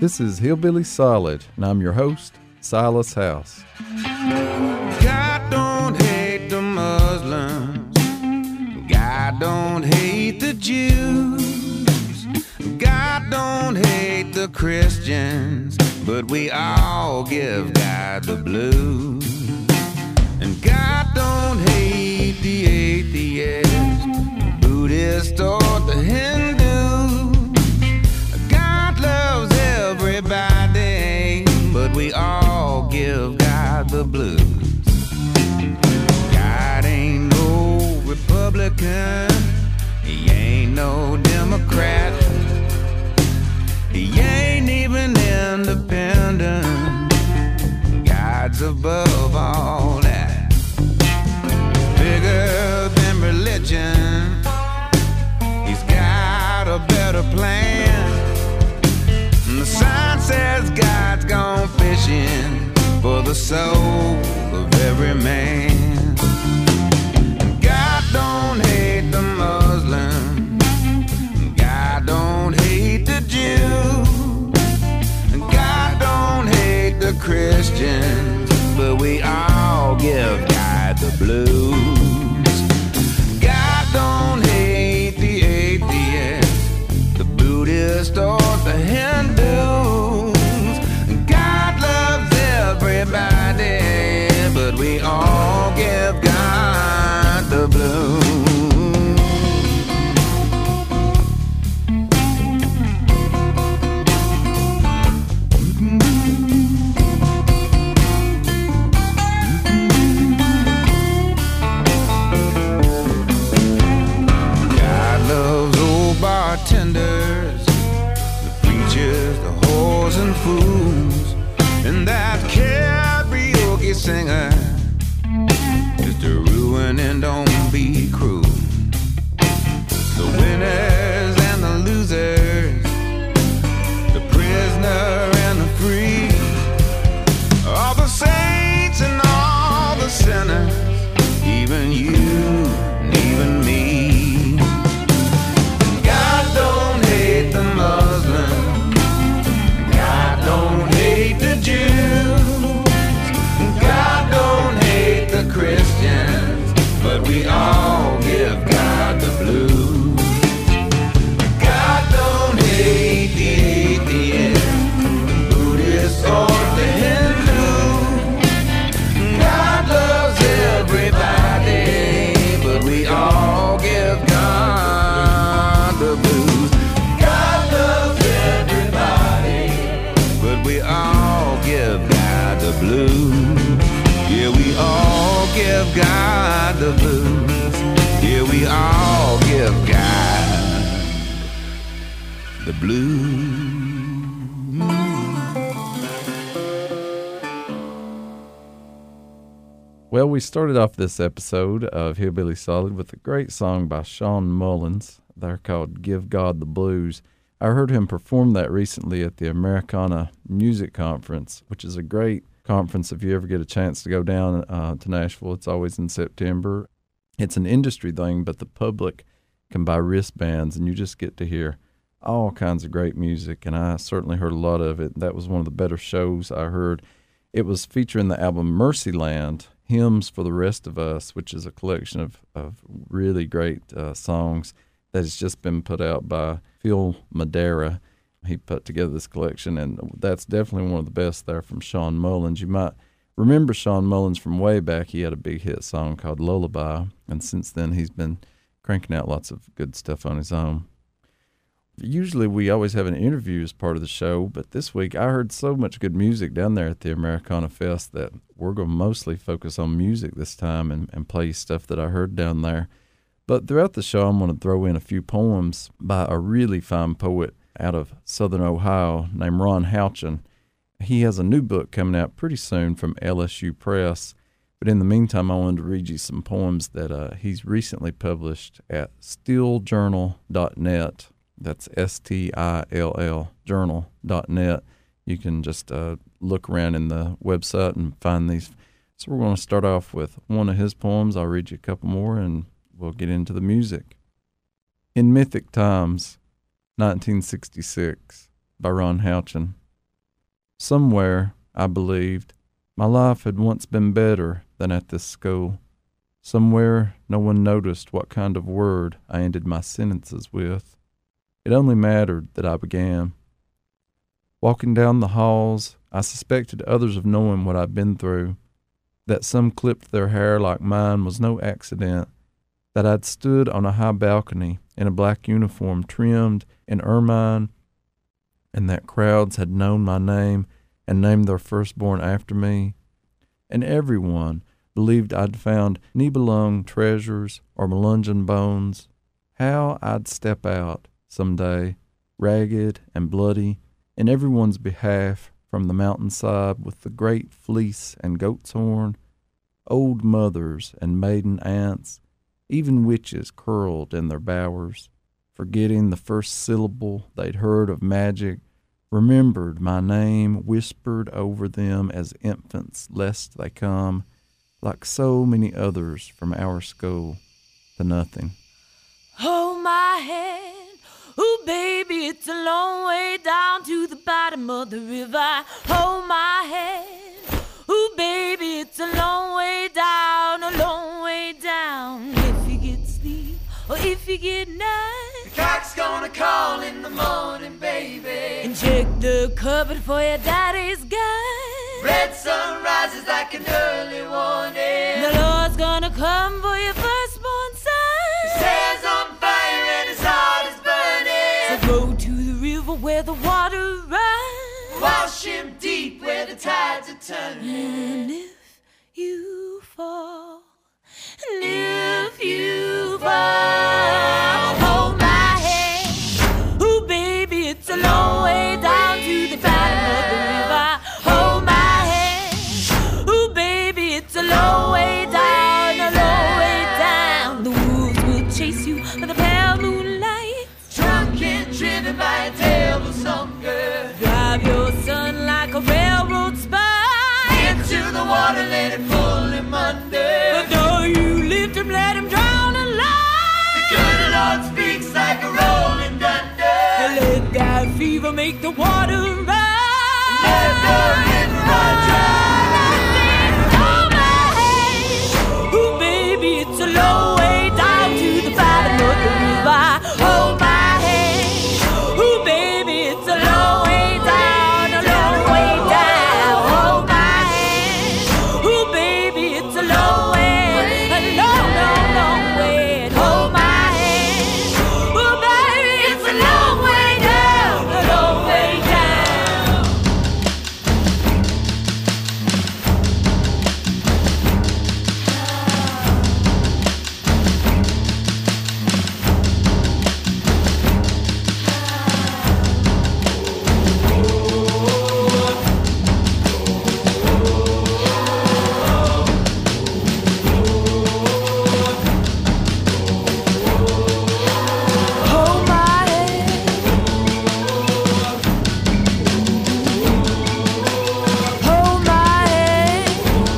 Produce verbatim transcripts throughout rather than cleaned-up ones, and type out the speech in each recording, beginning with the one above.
This is Hillbilly Solid, and I'm your host, Silas House. God don't hate the Muslims. God don't hate the Jews. God don't hate the Christians. But we all give God the blues. And God don't hate the atheist, the Buddhist, or the Hindu. God loves everybody, but we all give God the blues. God ain't no Republican, he ain't no Democrat, he ain't even independent. God's above all that. Bigger than religion, he's got a better plan. And the sign says God's gone fishing for the soul of every man. And God don't hate the Muslim, God don't hate the Jew, and God don't hate the Christians, but we all give God the blues. God don't hate the atheist, the Buddhist, or the Hindus. God loves everybody, but we all give God the blues. Bartenders, the preachers, the whores and fools, and that karaoke singer, just to ruin and don't be cruel. The winners and the losers, the prisoner and the free, all the saints and all the sinners, even you and even me. The Muslim, God don't hate the Jews, God don't hate the Christians, but we all give God the blues. God don't hate the atheist, the Buddhist, or the Hindu. God loves everybody, but we all give God the blues. We all give God the blues. Yeah, we all give God the blues. Yeah, we all give God the blues. Well, we started off this episode of Hillbilly Solid with a great song by Sean Mullins. They're called Give God the Blues. I heard him perform that recently at the Americana Music Conference, which is a great conference if you ever get a chance to go down uh, to Nashville. It's always in September. It's an industry thing, but the public can buy wristbands, and you just get to hear all kinds of great music, and I certainly heard a lot of it. That was one of the better shows I heard. It was featuring the album Mercyland, Hymns for the Rest of Us, which is a collection of, of really great uh, songs that has just been put out by Phil Madera. He put together this collection, and that's definitely one of the best there from Sean Mullins. You might remember Sean Mullins from way back. He had a big hit song called Lullaby, and since then he's been cranking out lots of good stuff on his own. Usually we always have an interview as part of the show, but this week I heard so much good music down there at the Americana Fest that we're going to mostly focus on music this time and, and play stuff that I heard down there. But throughout the show, I'm going to throw in a few poems by a really fine poet out of Southern Ohio named Ron Houchin. He has a new book coming out pretty soon from L S U Press. But in the meantime, I wanted to read you some poems that uh, he's recently published at still journal dot net. That's S T I L L, journal dot net. You can just uh, look around in the website and find these. So we're going to start off with one of his poems. I'll read you a couple more, and we'll get into the music. In Mythic Times, nineteen sixty-six, by Ron Houchin. Somewhere, I believed, my life had once been better than at this school. Somewhere, no one noticed what kind of word I ended my sentences with. It only mattered that I began. Walking down the halls, I suspected others of knowing what I'd been through, that some clipped their hair like mine was no accident, that I'd stood on a high balcony in a black uniform trimmed in ermine, and that crowds had known my name and named their firstborn after me, and everyone believed I'd found Nibelung treasures or Melungeon bones. How I'd step out some day, ragged and bloody, in everyone's behalf from the mountainside with the great fleece and goat's horn, old mothers and maiden aunts, even witches curled in their bowers, forgetting the first syllable they'd heard of magic, remembered my name whispered over them as infants lest they come, like so many others from our school, to nothing. Hold my hand, ooh baby, it's a long way down to the bottom of the river. Hold my hand, ooh baby, it's a long way down, a long way down. If you get sleep or if you get night, the cock's gonna call in the morning, baby. And check the cupboard for your daddy's guide. Red sun rises like an early warning. The Lord's gonna come for your firstborn son. His hair's on fire and his heart is burning. So go to the river where the water runs. Wash him deep where the tides are turning. And if you fall, and if you fall, hold my hand. Ooh, baby, it's a long way down to the bottom of the river. Hold my hand. Ooh, baby, it's a long way down, a long way down. The wolves will chase you by the pale moonlight, Drunk and driven by a devil's hunger. drive your son like a railroad spike Into the water, let it pull him under. But though you lift him, let him drown alive. The good Lord speaks like a rolling thunder. Let that fever make the water rise. Let the river run dry. Hold my hand. Ooh, baby, it's a long way down to the bottom of the river. Hold my hand. Ooh, baby, it's a long way down, a long way down. Hold my hand. Ooh, baby, it's a long way, a long, long, long way. Hold my hand. Ooh, baby, it's a long way down, a long way down. Hold my hand. Hold my hand.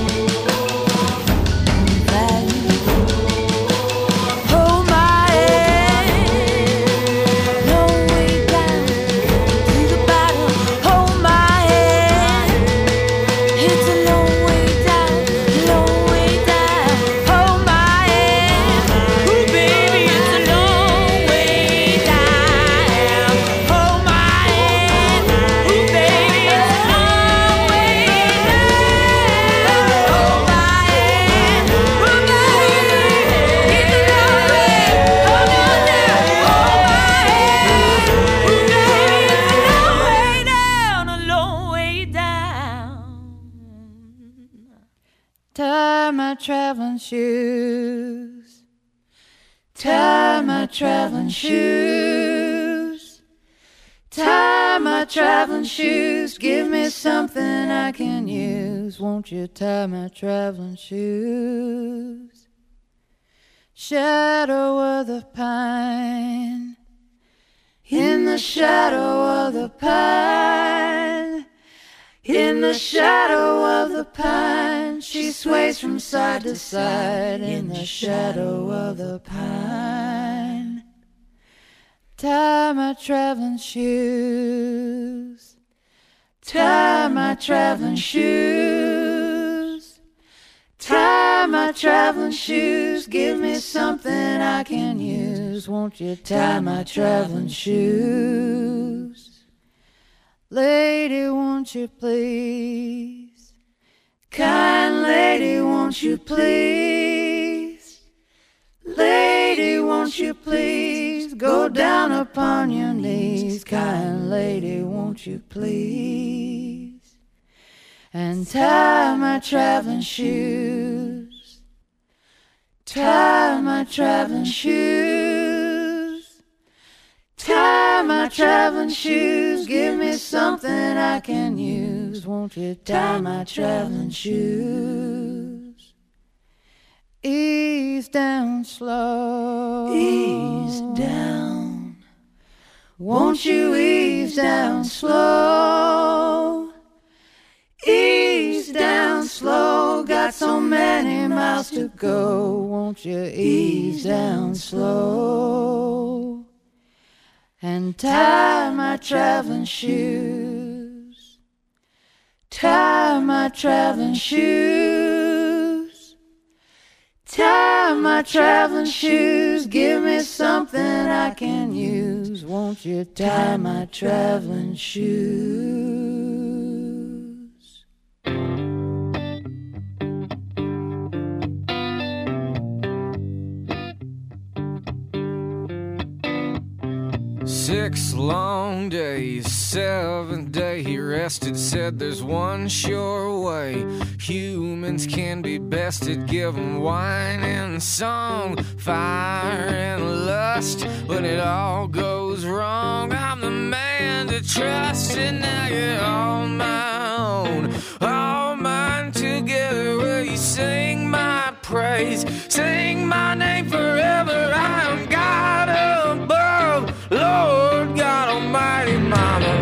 Hold my hand. Long way down to the bottom. Hold my hand. It's a long way down, long way down. Hold my hand. Ooh, baby, it's a long way down. Hold my hand. Ooh, baby, it's a long way down. Hold my hand. Ooh, baby, it's a long way. Hold on now. Hold my hand. Ooh, baby, it's a long way down, a long way down. Tie my traveling shoes. Tie my traveling shoes. Tie my traveling shoes. Give me something I can use. Won't you tie my traveling shoes? Shadow of the pine. In the shadow of the pine. In the shadow of the pine, she sways from side to side. In the shadow of the pine, tie my traveling shoes. Tie my traveling shoes. Tie my traveling shoes. Give me something I can use. Won't you tie my traveling shoes? Lady, won't you please? Kind lady, won't you please? Lady, won't you please? Go down upon your knees. Kind lady, won't you please? And tie my traveling shoes. Tie my traveling shoes. Tie my traveling shoes. Give me something I can use. Won't you tie my traveling shoes? Ease down slow. Ease down. Won't you ease down slow? Ease down slow. Got so many miles to go. Won't you ease down slow? And tie my traveling shoes. Tie my traveling shoes. Tie my traveling shoes. Give me something I can use. Won't you tie my traveling shoes? Six long days, seventh day he rested, said there's one sure way humans can be bested. Give 'em wine and song, fire and lust. When it all goes wrong, I'm the man to trust. And now you're all my own, all mine together. Will you sing my praise, sing my name forever? I am God above, Lord God Almighty, Mama.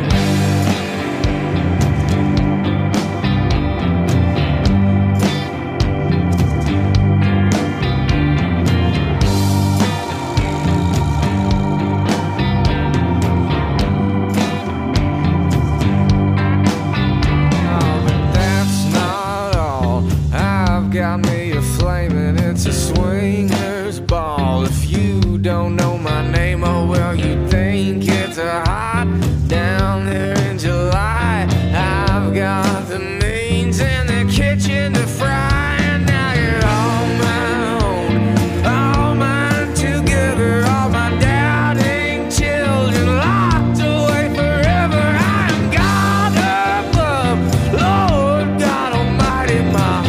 Got me a flame and it's a swinger's ball. If you don't know my name, oh well, you think it's a hot down there in July. I've got the means in the kitchen to fry, and now you're all my own, all mine together, all my doubting children locked away forever. I am God above, Lord God Almighty, Mama.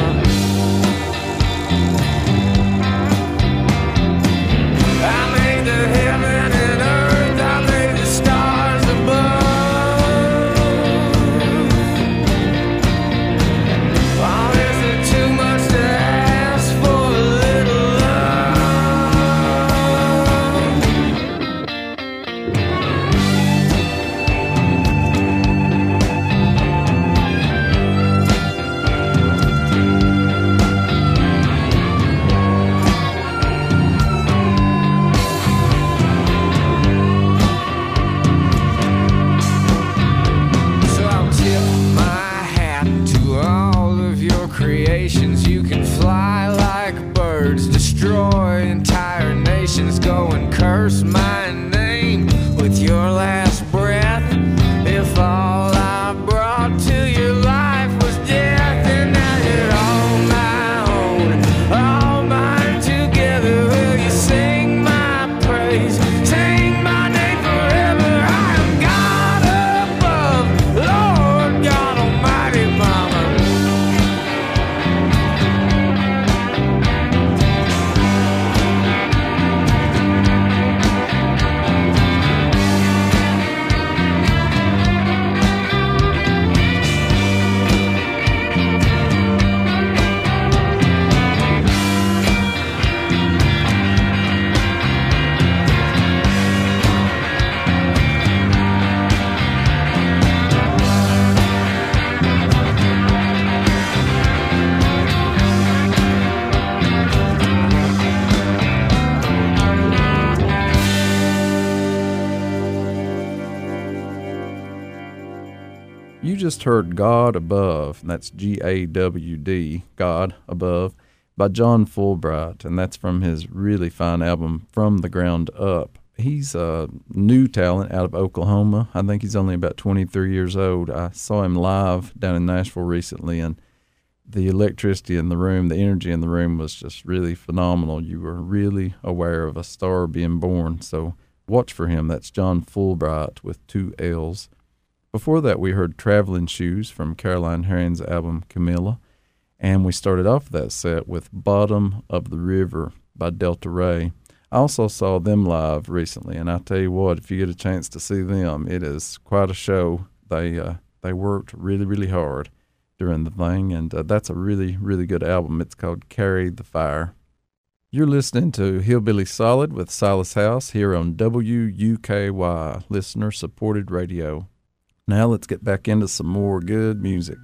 just heard God Above, and that's G A W D, God Above, by John Fulbright, and that's from his really fine album, From the Ground Up. He's a new talent out of Oklahoma. I think he's only about twenty-three years old. I saw him live down in Nashville recently, and the electricity in the room, the energy in the room was just really phenomenal. You were really aware of a star being born, so watch for him. That's John Fulbright with two L's. Before that, we heard Traveling Shoes from Caroline Herring's album Camilla, and we started off that set with Bottom of the River by Delta Ray. I also saw them live recently, and I tell you what, if you get a chance to see them, it is quite a show. They uh, they worked really, really hard during the thing, and uh, that's a really, really good album. It's called Carry the Fire. You're listening to Hillbilly Solid with Silas House here on W U K Y, listener-supported radio. Now let's get back into some more good music.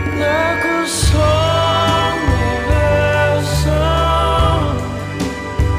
Like a song of a song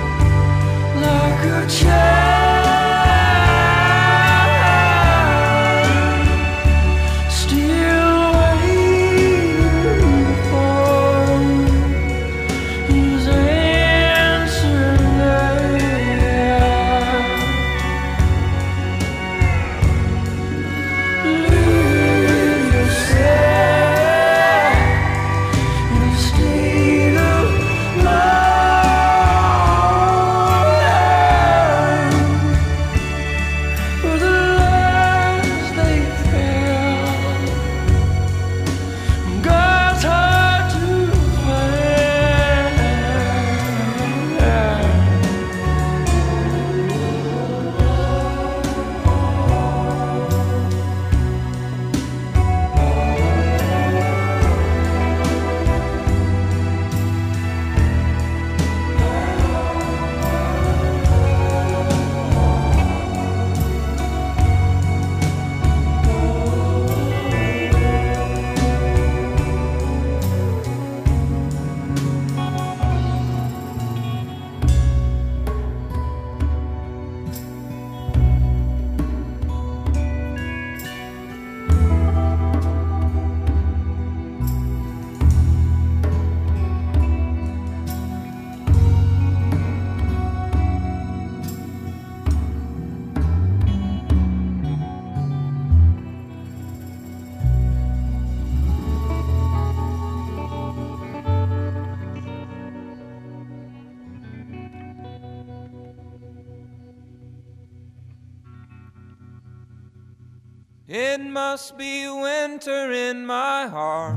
It must be winter in my heart.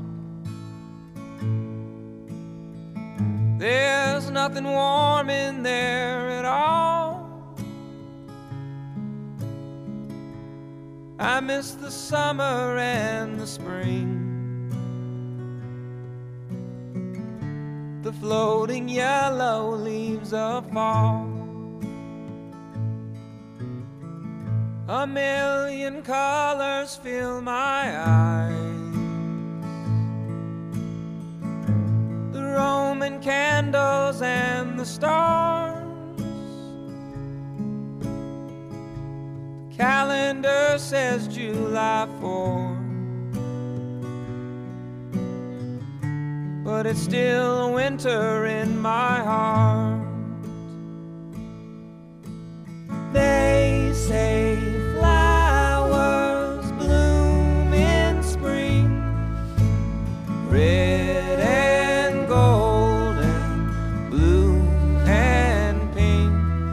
There's nothing warm in there at all. I miss the summer and the spring, the floating yellow leaves of fall. A million colors fill my eyes, the Roman candles and the stars. The calendar says July fourth, but it's still winter in my heart. They say flowers bloom in spring, red and gold and blue and pink.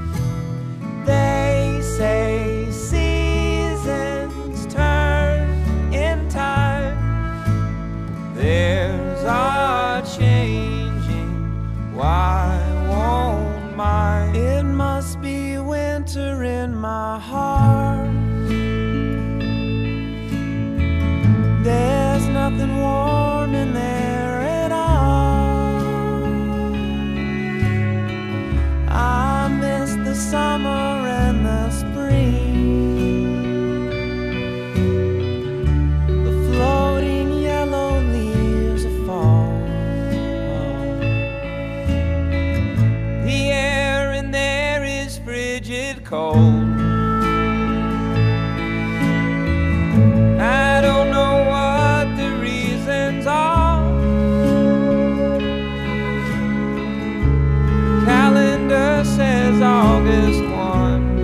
They say seasons turn in time, theirs are changing, why won't mine? It must be winter in my heart. There's nothing warm in there at all. I miss the summer and the spring, the floating yellow leaves of fall. The air in there is frigid cold. I don't know what the reasons are. Calendar says August first,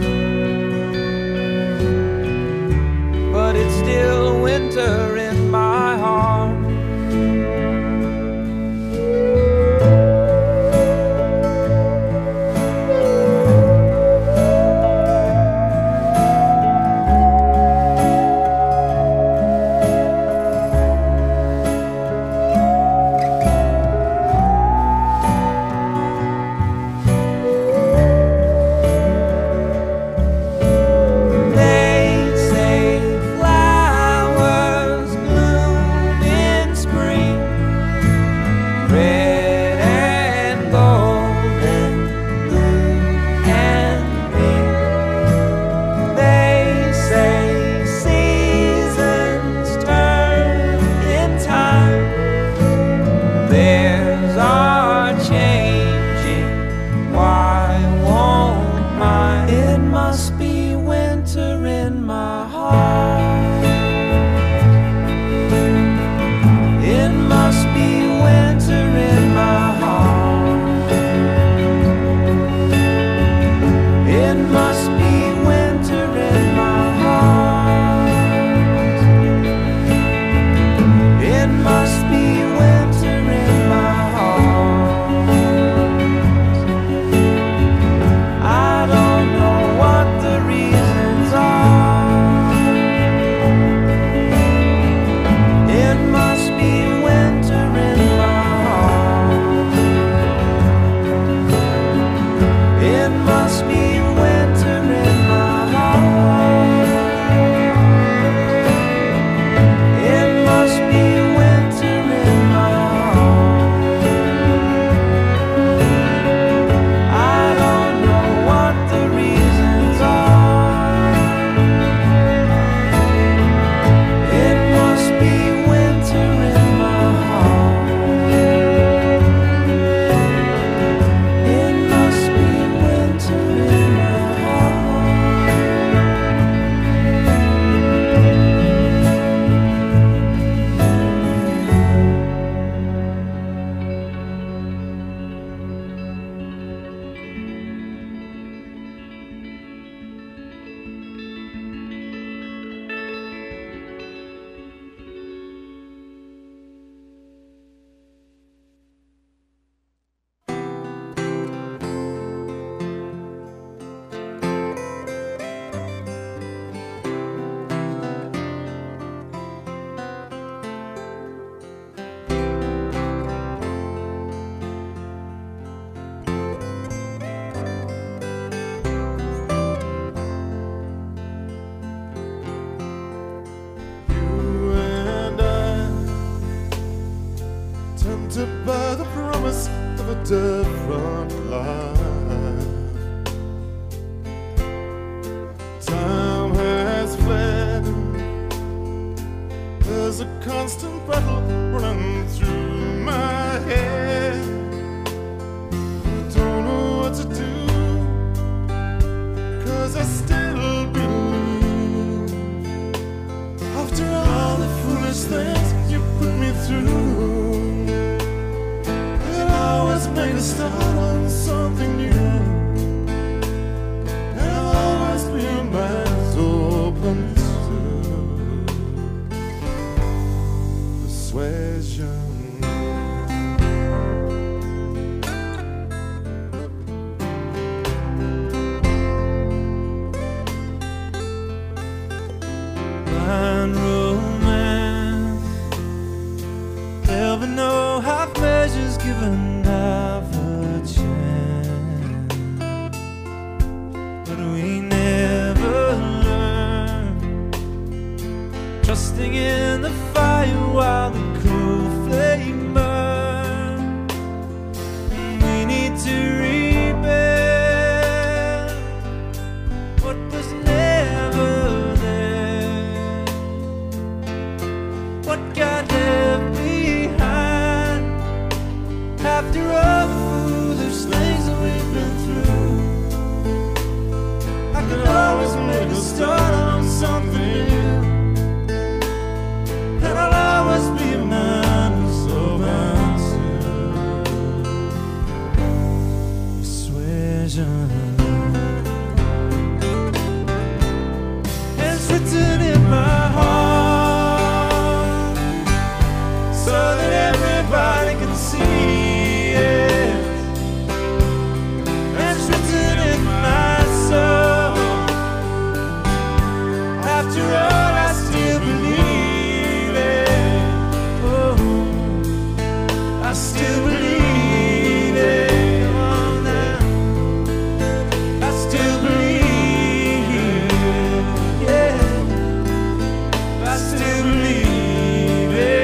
but it's still winter in my heart. the front line. Time has fled. There's a constant battle running through my head. Don't know what to do, 'cause I still believe. After all the foolish things you put me through, I'll always make a start on something new. And I'll always be a man's open to persuasion. Blind romance, there'll be no half measures given half a chance. But we never learn, trusting in the fire while the cool flame burns. We need to rebuild what was never there, what got left behind after all the foolish things that we've been through. I could always make a start on something new, and I'll always be a man who's so bound to persuasion. It's written in my heart so that everybody can see it. It's written in my soul. After all, I still believe it. Oh, I still believe it. Come on now. I still believe it. Yeah, I still believe it.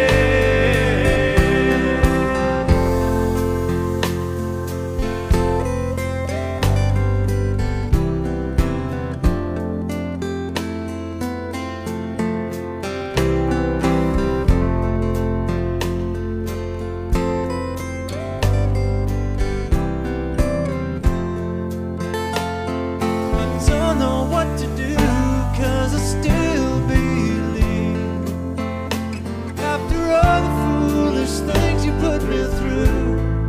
I don't know what to do, 'cause I still believe. After all the foolish things you put me through,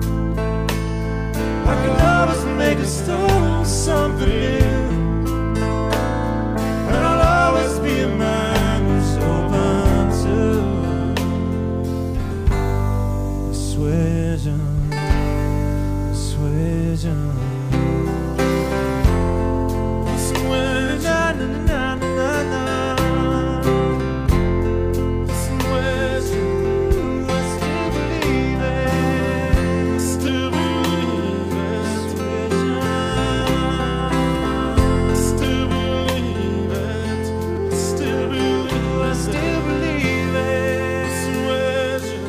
I can always make a start on something new, and I'll always be a man who's open to persuasion, persuasion. Na, na, na, na, na, na. Persuasion. I still believe it. Still believe it. Persuasion. Still believe it. Still believe I it. still believe it. Persuasion.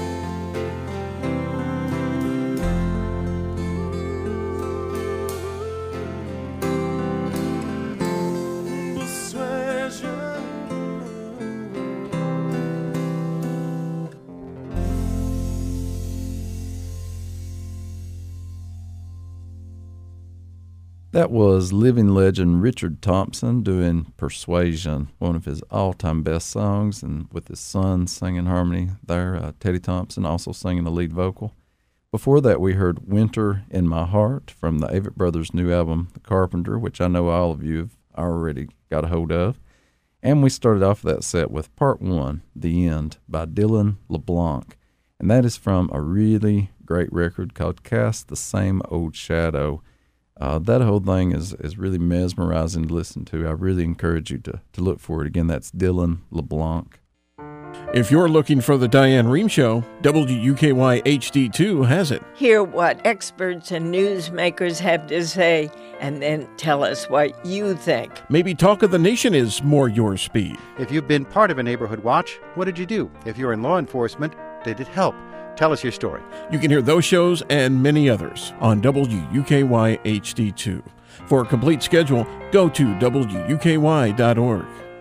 That was living legend Richard Thompson doing Persuasion, one of his all-time best songs, and with his son singing harmony there, uh, Teddy Thompson also singing the lead vocal. Before that, we heard Winter in My Heart from the Avett Brothers' new album, The Carpenter, which I know all of you have already got a hold of. And we started off that set with Part One, The End, by Dylan LeBlanc. And that is from a really great record called Cast the Same Old Shadow. Uh, that whole thing is, is really mesmerizing to listen to. I really encourage you to, to look for it. Again, that's Dylan LeBlanc. If you're looking for the Diane Rehm Show, W U K Y H D two has it. Hear what experts and newsmakers have to say, and then tell us what you think. Maybe Talk of the Nation is more your speed. If you've been part of a neighborhood watch, what did you do? If you're in law enforcement, did it help? Tell us your story. You can hear those shows and many others on W U K Y H D two. For a complete schedule, go to W U K Y dot org.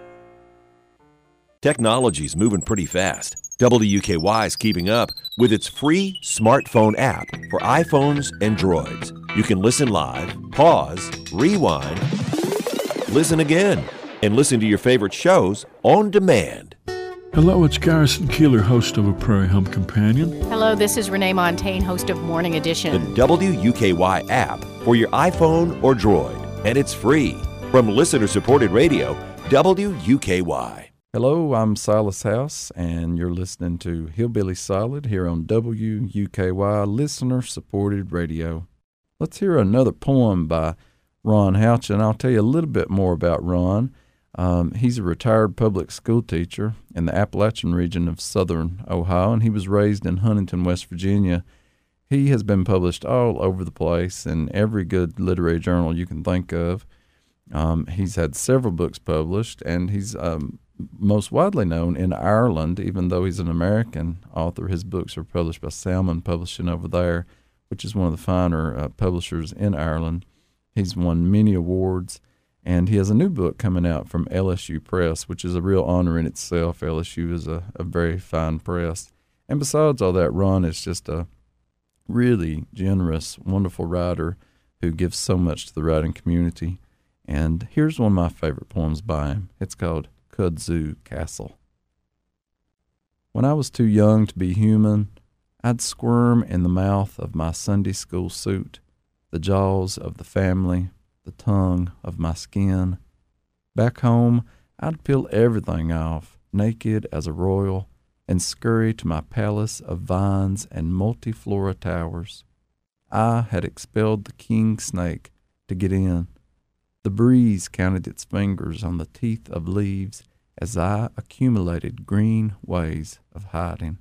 Technology's moving pretty fast. W U K Y is keeping up with its free smartphone app for iPhones and Droids. You can listen live, pause, rewind, listen again, and listen to your favorite shows on demand. Hello, it's Garrison Keeler, host of A Prairie Home Companion. Hello, this is Renee Montaigne, host of Morning Edition. The W U K Y app for your iPhone or Droid, and it's free. From listener-supported radio, W U K Y. Hello, I'm Silas House, and you're listening to Hillbilly Solid here on W U K Y, listener-supported radio. Let's hear another poem by Ron Houch, and I'll tell you a little bit more about Ron. Um, he's a retired public school teacher in the Appalachian region of southern Ohio, and he was raised in Huntington, West Virginia. He has been published all over the place in every good literary journal you can think of. Um, he's had several books published, and he's um, most widely known in Ireland, even though he's an American author. His books are published by Salmon Publishing over there, which is one of the finer uh, publishers in Ireland. He's won many awards. And he has a new book coming out from L S U Press, which is a real honor in itself. L S U is a, a very fine press. And besides all that, Ron is just a really generous, wonderful writer who gives so much to the writing community. And here's one of my favorite poems by him. It's called Kudzu Castle. When I was too young to be human, I'd squirm in the mouth of my Sunday school suit, the jaws of the family, the tongue of my skin. Back home, I'd peel everything off, naked as a royal, and scurry to my palace of vines and multiflora towers. I had expelled the king snake to get in. The breeze counted its fingers on the teeth of leaves as I accumulated green ways of hiding.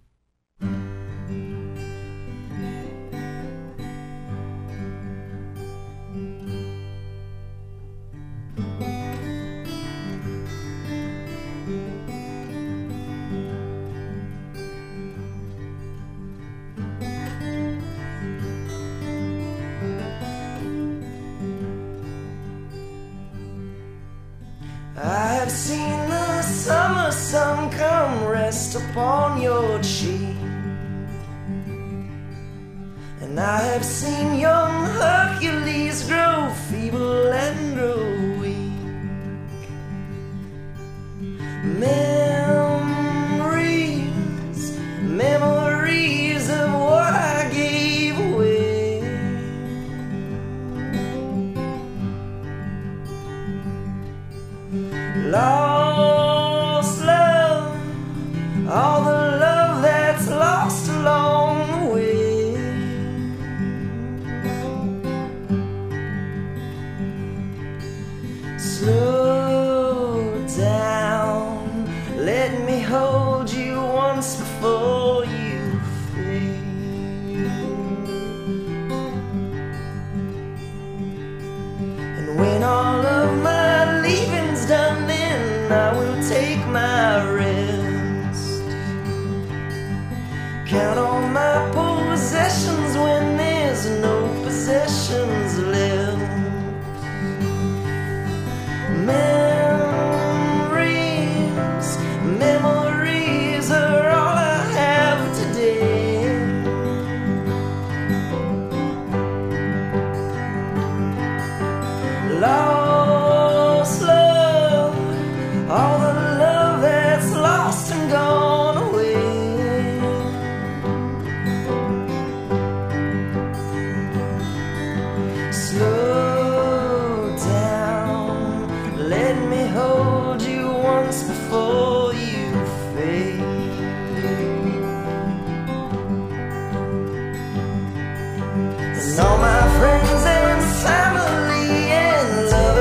I've seen the summer sun come rest upon your cheek, and I have seen young Hercules grow feeble and grow weak. Memories, memories of what I gave away. Lost love, all the love that's lost along the way. Slow down, let me hold you once before you fade. And when all of my leaving's done, I will take my rest. Count all my possessions when there's no possessions left. Memories, memories are all I have today. Lost love, all the love that's lost and gone away. Slow down, let me hold you once before you fade. And all my friends and family and love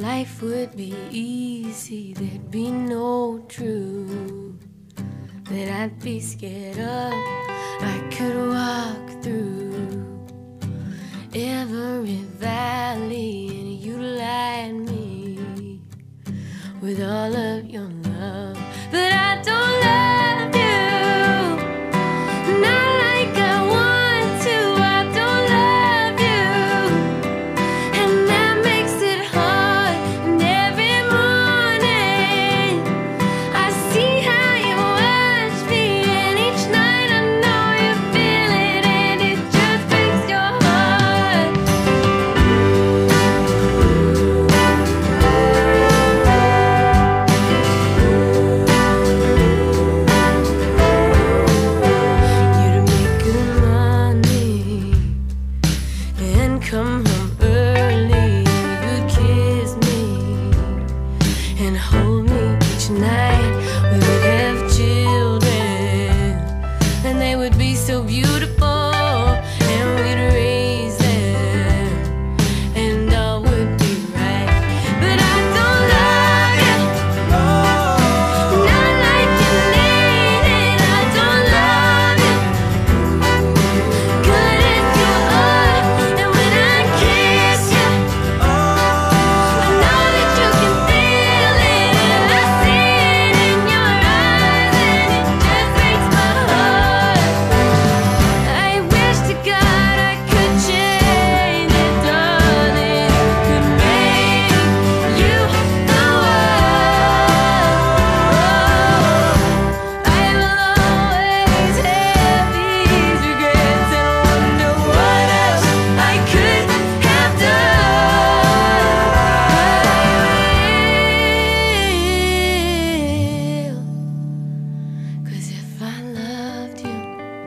life would be easy, there'd be no truth that I'd be scared of. I could walk through every valley and you light me with all of your love. But I don't love you, not like I want to. I don't love you, and that makes it hard. And every morning I see how you watch me, and each night I know you feel it, and it just breaks your heart. You'd make good money and come home early. You'd kiss me and hold me each night. We would have children, and they would be so beautiful, and we'd raise them, and all would be right. But I don't love you, not like you need it. I don't love you, good as you are. And when I kiss you, I know that you can feel it, and I see it in your eyes, and it just breaks my heart. I wish to God I could change it, darling, could make you the I will always have these regrets and wonder what else I could have done. 'Cause if I loved you,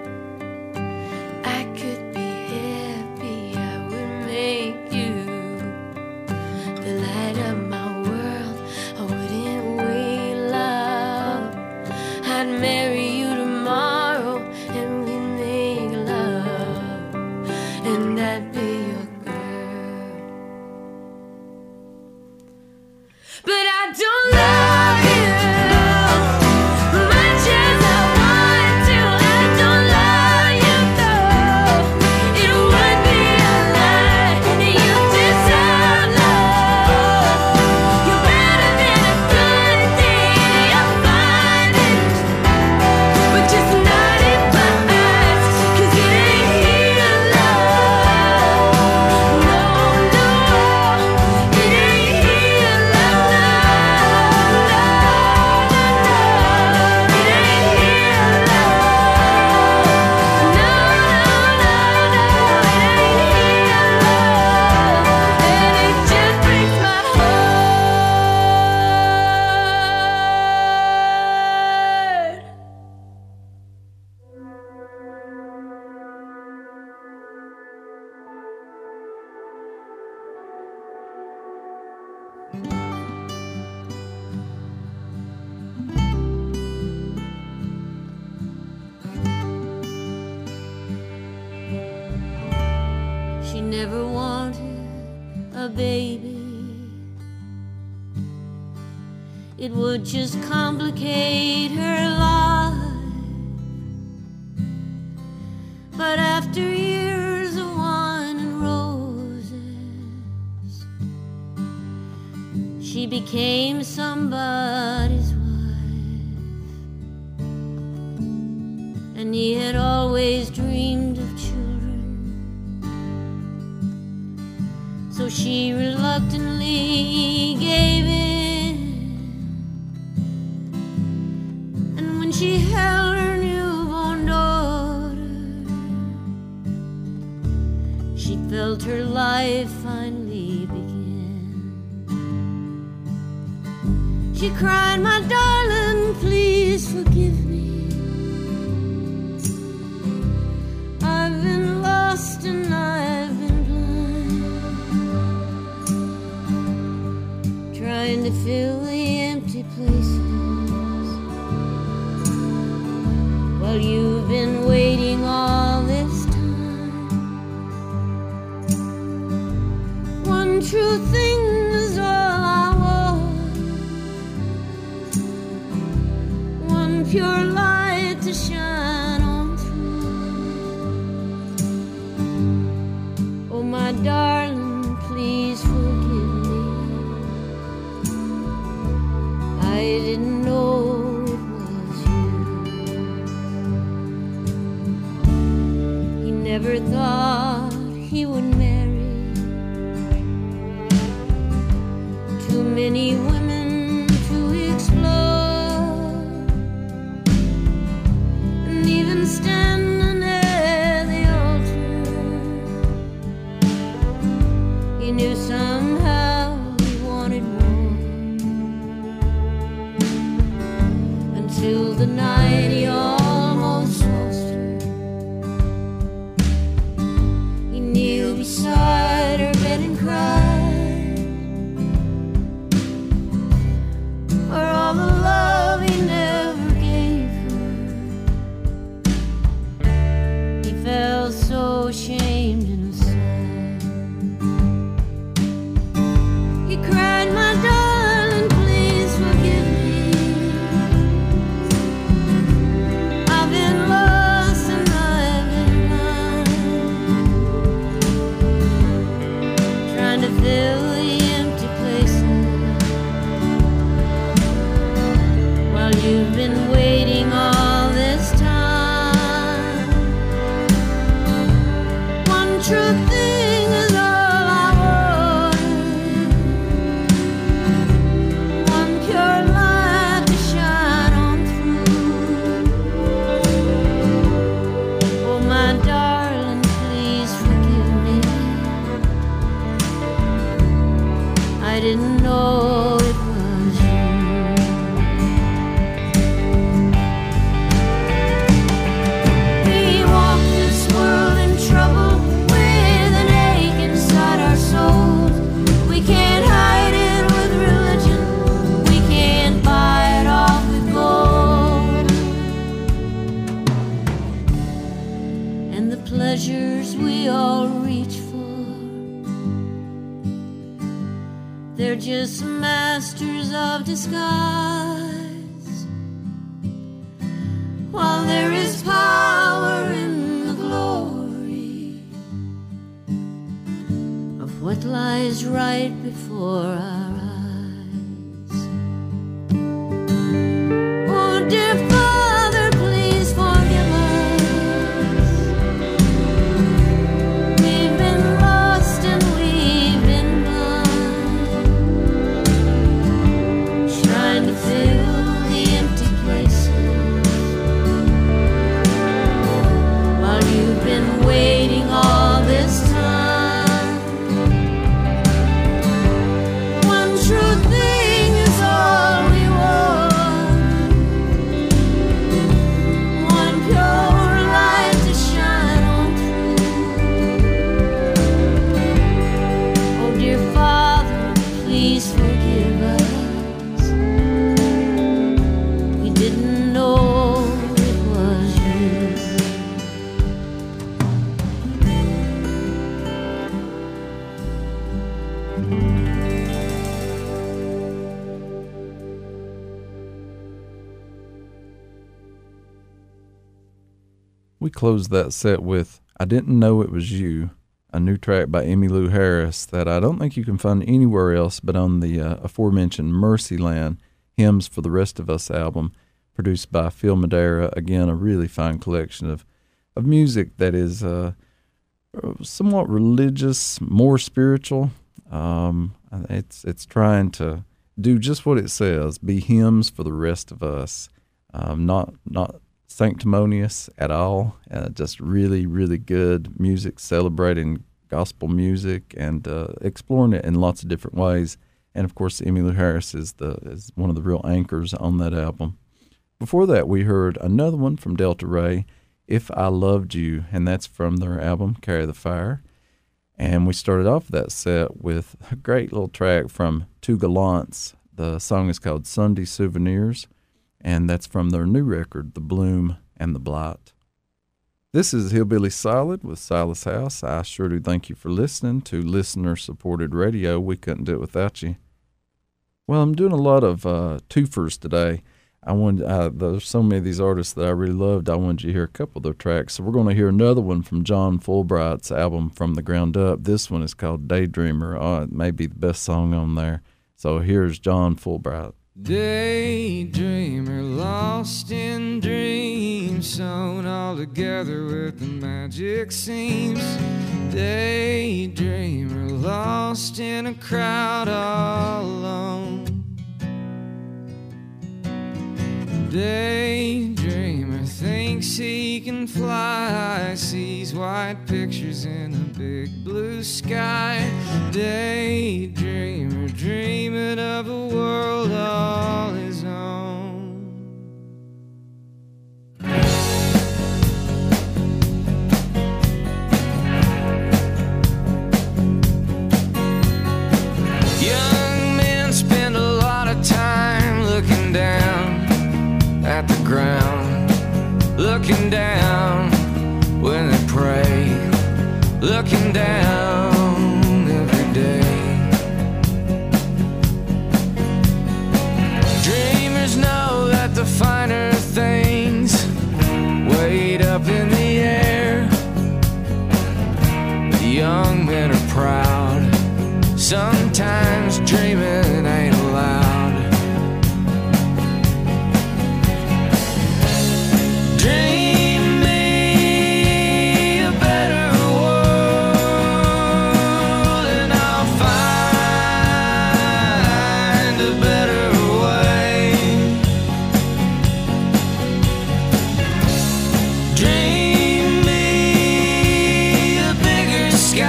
I could be happy. I would make you the light of my world. Oh, wouldn't we love? I'd marry you tomorrow and we'd make love, and I'd be your girl. But I don't love you much as I want to. I don't love you though. It would be a lie. You deserve love. You're better than a good thing. You'll find it, but just not in my eyes. 'Cause it ain't here love. No, no, it ain't here love. No, no, no, it ain't here love. No, no, no, no, it ain't here love. And it just breaks my heart. She never wanted a baby. It would just complicate her life. But after years of wine and roses, she became somebody's wife. And he had always dreamed of children, so she reluctantly gave in. And when she held her newborn daughter, she felt her life finally begin. She cried, "My darling, please forgive me. I've been lost and I've been blind, trying to fill the empty places while you've been waiting all this time. One true thing is all I pure light to shine on through. Oh, my darling, please forgive me. I didn't know it was you. He never thought he would marry too many women to explore, and even standing at the altar, he knew somehow he wanted more. Until the night he almost lost her, he kneeled beside her bed and cried for all the love he never gave her. He felt so ashamed and sad. He cried, my darling, please forgive me. I've been lost and I've been blind, trying to fill the empty places while you've been waiting all this time. One true thing is all I wanted, one pure light to shine on through. Oh, my darling, please forgive me. I didn't know it was you. We walk this world in trouble with an ache inside our souls. We can't hide it with religion. We can't buy it off with gold. And the pleasures we all reach for, they're just masters of disguise. While there is power in the glory of what lies right before our eyes. Oh, dear Father, please forgive us. We've been lost and we've been blind, trying to fill the empty places while you've been waiting all this time. One true thing is all we want, one pure light to shine on through. Oh, dear Father, please forgive us. We didn't know it was you. We closed that set with I Didn't Know It Was You, a new track by Emmylou Harris that I don't think you can find anywhere else but on the uh, aforementioned Mercyland Hymns for the Rest of Us album, produced by Phil Madeira. Again, a really fine collection of, of music that is uh, somewhat religious, more spiritual. Um, it's it's trying to do just what it says, be hymns for the rest of us, um, not not sanctimonious at all. Uh, just really, really good music, celebrating gospel music and uh, exploring it in lots of different ways. And of course, Emmylou Harris is the is one of the real anchors on that album. Before that, we heard another one from Delta Ray, If I Loved You, and that's from their album Carry the Fire. And we started off that set with a great little track from Two Gallants. The song is called Sunday Souvenirs, and that's from their new record, The Bloom and the Blight. This is Hillbilly Solid with Silas House. I sure do thank you for listening to listener-supported radio. We couldn't do it without you. Well, I'm doing a lot of uh, twofers today. I wanted, uh, there's so many of these artists that I really loved. I wanted you to hear a couple of their tracks. So we're going to hear another one from John Fulbright's album From the Ground Up. This one is called Daydreamer. Uh, it may be the best song on there. So here's John Fulbright. Daydreamer, lost in dreams, sewn all together with the magic seams. Daydreamer, lost in a crowd all alone. Daydreamer thinks he can fly, sees white pictures in a big blue sky. Daydreamer, dreaming of a world all his own. Young men spend a lot of time looking down at the ground, looking down when they pray, looking down every day. Dreamers know that the finer things wait up in the air. The young men are proud, sometimes dreaming ain't allowed. Dream me a better world, and I'll find a better way. Dream me a bigger sky,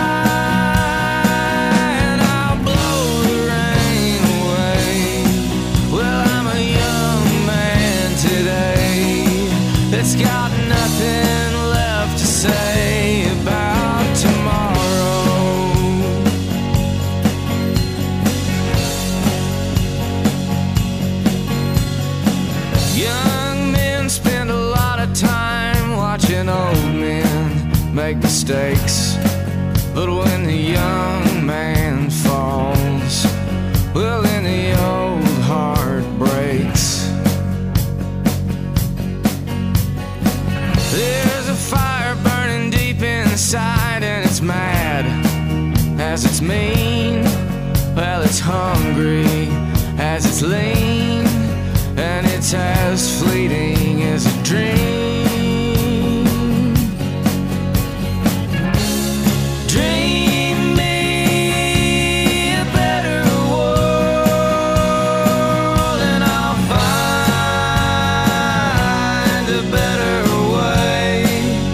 and I'll blow the rain away. Well, I'm a young man today that's got nothing left to say about tomorrow. Young men spend a lot of time watching old men make mistakes, but when the young man falls, well, then the old heart breaks. There's a fire burning deep inside, and it's mad as it's mean. Well, it's hungry as it's lean, and it's as fleeting as a dream. Dream me a better world, and I'll find a better way.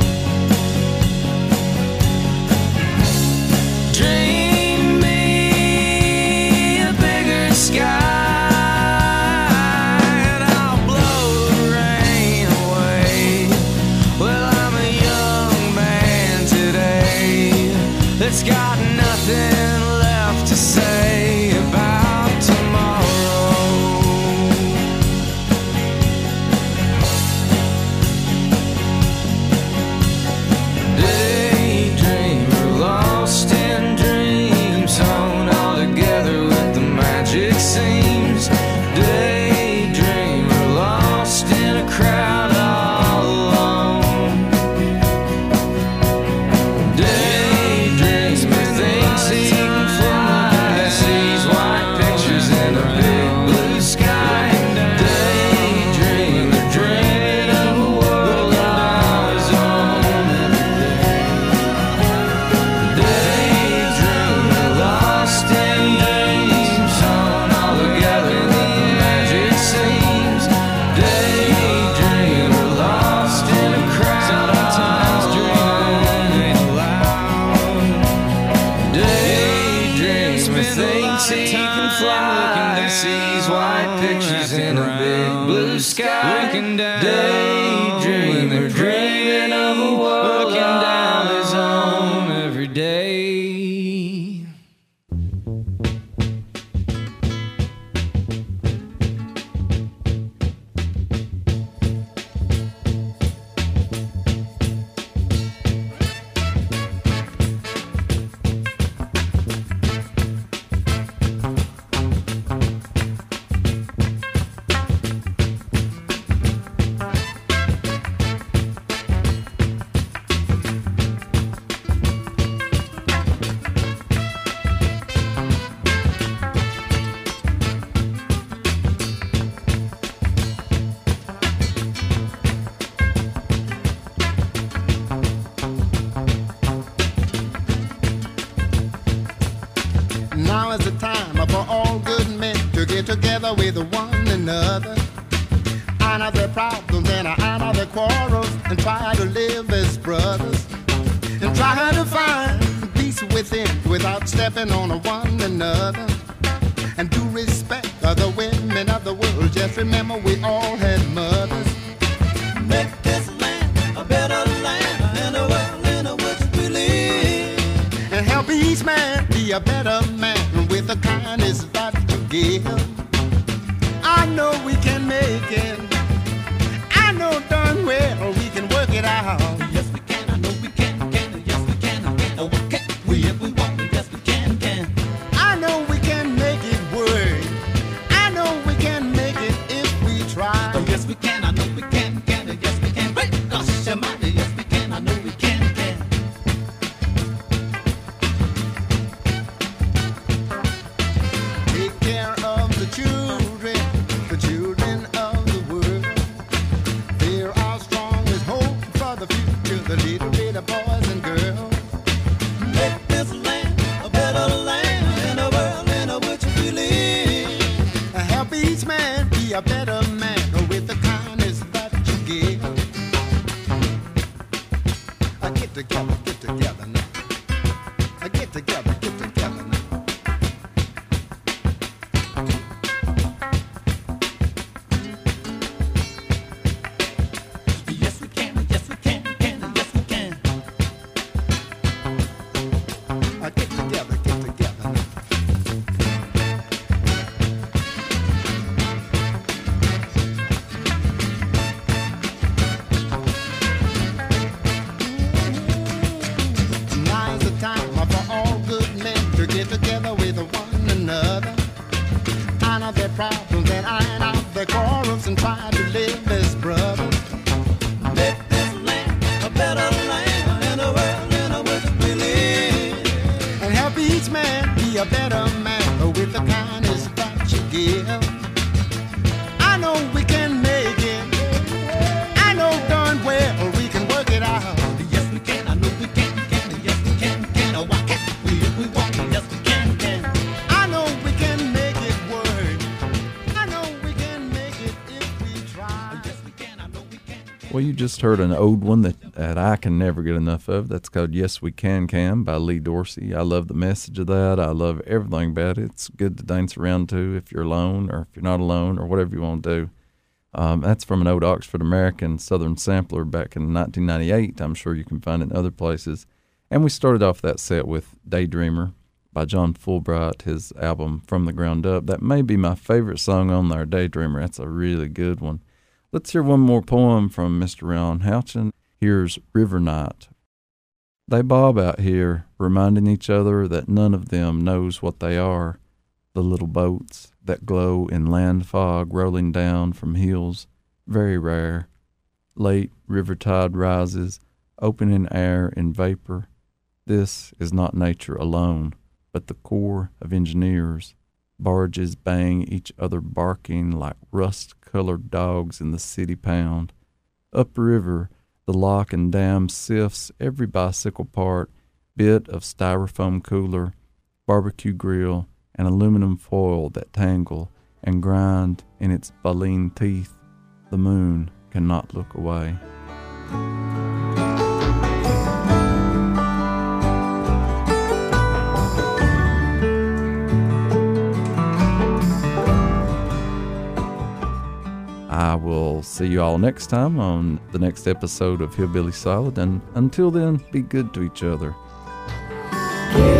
Dream me a bigger sky, and I'll blow the rain away. Well, I'm a young man today that's got nothing left to say about tomorrow. Daydreamer, lost in dreams, sewn all together with the magic seams. Daydreamer, lost in a crowd all alone. Daydreamer thinks he can fly, sees white pictures in a big blue sky. Daydreamer, dreaming of a world all his own. Daydreamer, lost in dreams, sewn all together with the magic seams. Daydreamer, lost in a crowd, sometimes dreaming ain't allowed. Daydreamer thinks he can fly, sees white pictures in a big blue sky. Daydreamer, dreaming of a world all his own every day. Now is the time for all good men to get together with one another. Honor their problems and honor their quarrels, and try to live as brothers, and try to find peace within without stepping on one another. And do respect the women of the world. Just remember we all had mothers. Make this land a better land, and a world in which we live. And help each man be a better man with the kindness that you give. I know we can make it. I know darn well we can work it out. Yes we can, I know we can, can. Yes we can, I know we can. We if we want, yes we can, can. I know we can make it work. I know we can make it if we try. Oh, yes we can, I know we can, can. Yes we can. Right, gosh, almighty, yes we can, I know we can, can. Take care of the children, the children of the world. They're our strongest hope for the future, the little bitty boys and girls. Make this land a better land, and a world in which we live. Help each man be a better man with the kindness that you give. I get together, get together now. I get together, get together now. Yes we can, yes we can, can, yes we can. I get together, get together now. Now's the time for all good men to get together with one another. Honor their problems and iron out their quarrels, and try to live as brothers. Make this land a better land, and a world in which we live. And help each man be a better man with the kindness that you give. I know we can make it. I know darn well we can work it out. Yes we can, I know we can, can. Yes we can, can. Oh, why can't we if we want? Yes we can, can. I know we can make it work. I know we can make it if we try. Yes we can, I know we can. Well, you just heard an old one that, that I can never get enough of. That's called Yes We Can Can by Lee Dorsey. I love the message of that. I love everything about it. It's good to dance around to if you're alone or if you're not alone or whatever you want to do. Um, that's from an old Oxford American Southern sampler back in nineteen ninety-eight. I'm sure you can find it in other places. And we started off that set with Daydreamer by John Fulbright, his album From the Ground Up. That may be my favorite song on there, Daydreamer. That's a really good one. Let's hear one more poem from Mister Ron Houchin. Here's River Night. They bob out here, reminding each other that none of them knows what they are. The little boats that glow in land fog rolling down from hills, very rare. Late river tide rises, opening air in vapor. This is not nature alone, but the corps of engineers. Barges bang each other, barking like rust-colored dogs in the city pound. Upriver, the lock and dam sifts every bicycle part, bit of styrofoam cooler, barbecue grill, and aluminum foil that tangle and grind in its baleen teeth. The moon cannot look away. I will see you all next time on the next episode of Hillbilly Solid, and until then, be good to each other. Yeah.